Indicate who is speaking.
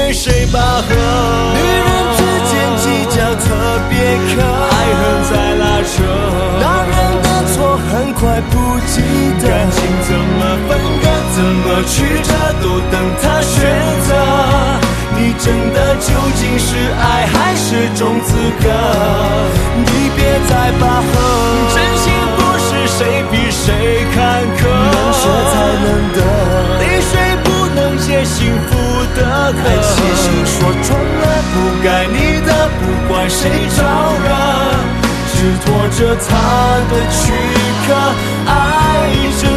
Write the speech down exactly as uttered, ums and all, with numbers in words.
Speaker 1: 跟谁拔河？
Speaker 2: 女人之间计较特别渴，
Speaker 1: 爱恨在拉扯，
Speaker 2: 男人的错很快不记得，
Speaker 1: 感情怎么分割，怎么曲折，都等他选择。你真的究竟是爱还是种资格？
Speaker 2: 你别再拔河，
Speaker 1: 真心不是谁比谁坎坷，
Speaker 2: 能舍才能得，
Speaker 1: 泪水不能解幸福的河。
Speaker 2: 爱气心说穿了，
Speaker 1: 不该你的，不管谁招惹，只拖着他的躯壳，爱着